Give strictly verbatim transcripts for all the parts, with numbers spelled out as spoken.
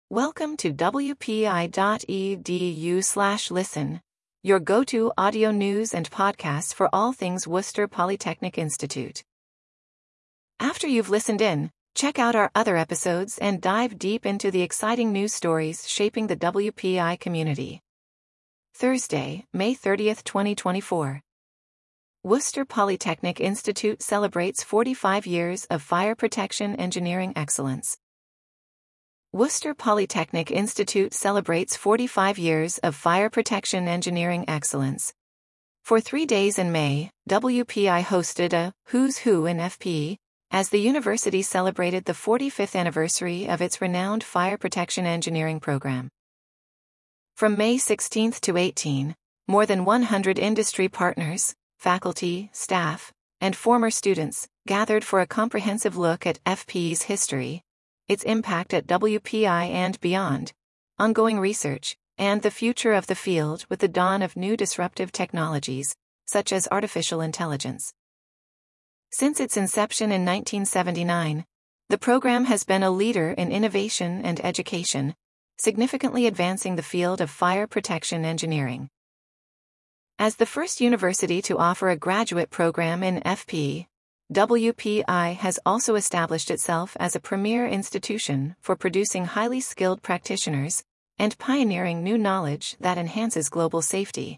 Welcome to w p i dot e d u slash listen, your go-to audio news and podcasts for all things Worcester Polytechnic Institute. After you've listened in, check out our other episodes and dive deep into the exciting news stories shaping the W P I community. Thursday, May thirtieth, twenty twenty-four. Worcester Polytechnic Institute celebrates forty-five years of fire protection engineering excellence. Worcester Polytechnic Institute celebrates forty-five years of fire protection engineering excellence. For three days in May, W P I hosted a Who's Who in F P E, as the university celebrated the forty-fifth anniversary of its renowned fire protection engineering program. From May sixteenth to eighteenth, more than one hundred industry partners, faculty, staff, and former students gathered for a comprehensive look at F P E's history, its impact at W P I and beyond, ongoing research, and the future of the field with the dawn of new disruptive technologies, such as artificial intelligence. Since its inception in nineteen seventy-nine, the program has been a leader in innovation and education, significantly advancing the field of fire protection engineering. As the first university to offer a graduate program in F P E, W P I has also established itself as a premier institution for producing highly skilled practitioners and pioneering new knowledge that enhances global safety.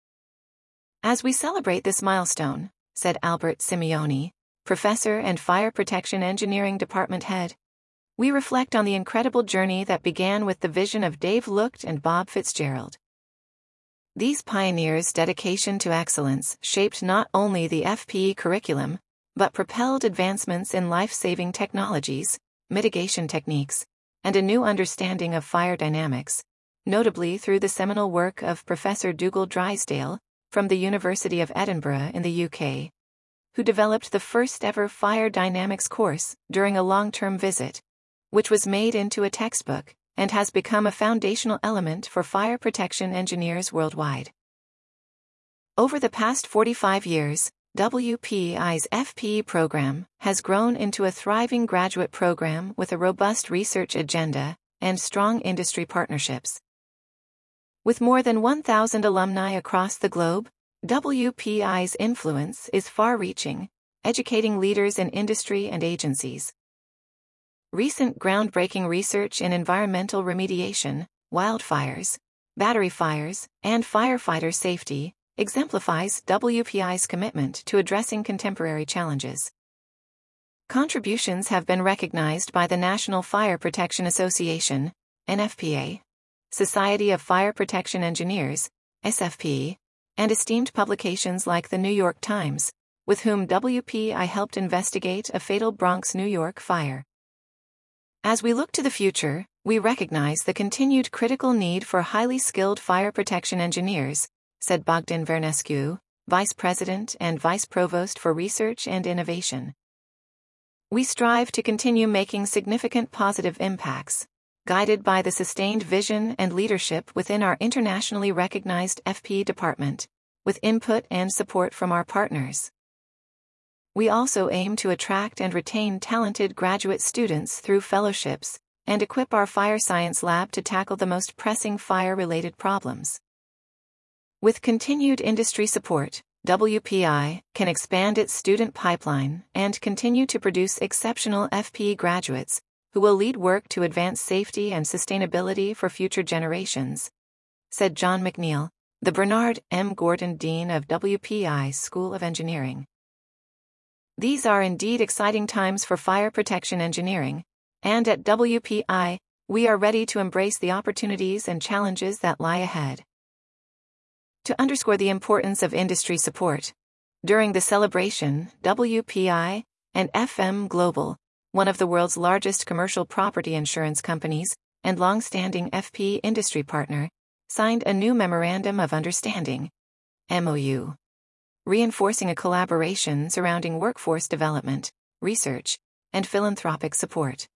As we celebrate this milestone, said Albert Simeoni, professor and fire protection engineering department head, we reflect on the incredible journey that began with the vision of Dave Lucht and Bob Fitzgerald. These pioneers' dedication to excellence shaped not only the F P E curriculum, but propelled advancements in life-saving technologies, mitigation techniques, and a new understanding of fire dynamics, notably through the seminal work of Professor Dougal Drysdale, from the University of Edinburgh in the U K, who developed the first-ever fire dynamics course during a long-term visit, which was made into a textbook and has become a foundational element for fire protection engineers worldwide. Over the past forty-five years, W P I's F P E program has grown into a thriving graduate program with a robust research agenda and strong industry partnerships. With more than one thousand alumni across the globe, W P I's influence is far-reaching, educating leaders in industry and agencies. Recent groundbreaking research in environmental remediation, wildfires, battery fires, and firefighter safety exemplifies W P I's commitment to addressing contemporary challenges. Contributions have been recognized by the National Fire Protection Association, N F P A, Society of Fire Protection Engineers, S F P, and esteemed publications like the New York Times, with whom W P I helped investigate a fatal Bronx, New York fire. As we look to the future, we recognize the continued critical need for highly skilled fire protection engineers, said Bogdan Vernescu, Vice President and Vice Provost for Research and Innovation. We strive to continue making significant positive impacts, guided by the sustained vision and leadership within our internationally recognized F P E department, with input and support from our partners. We also aim to attract and retain talented graduate students through fellowships and equip our fire science lab to tackle the most pressing fire-related problems. With continued industry support, W P I can expand its student pipeline and continue to produce exceptional F P E graduates who will lead work to advance safety and sustainability for future generations, said John McNeil, the Bernard M. Gordon Dean of W P I's School of Engineering. These are indeed exciting times for fire protection engineering, and at W P I, we are ready to embrace the opportunities and challenges that lie ahead. To underscore the importance of industry support, during the celebration, W P I and F M Global, one of the world's largest commercial property insurance companies and long-standing F P E industry partner, signed a new Memorandum of Understanding, M O U, reinforcing a collaboration surrounding workforce development, research, and philanthropic support.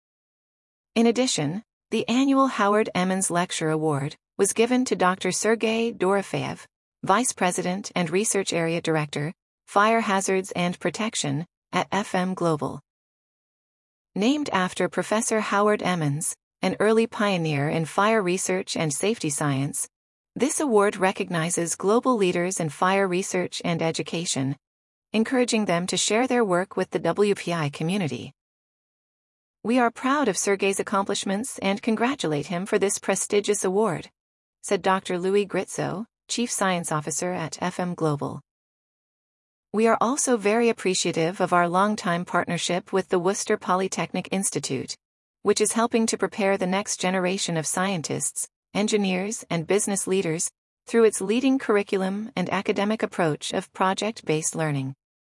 In addition, the annual Howard Emmons Lecture Award was given to Doctor Sergei Dorofeyev, Vice President and Research Area Director, Fire Hazards and Protection, at F M Global. Named after Professor Howard Emmons, an early pioneer in fire research and safety science. This award recognizes global leaders in fire research and education, encouraging them to share their work with the W P I community. "We are proud of Sergey's accomplishments and congratulate him for this prestigious award," said Doctor Louis Gritzo, Chief Science Officer at F M Global. "We are also very appreciative of our longtime partnership with the Worcester Polytechnic Institute, which is helping to prepare the next generation of scientists, engineers, and business leaders through its leading curriculum and academic approach of project-based learning."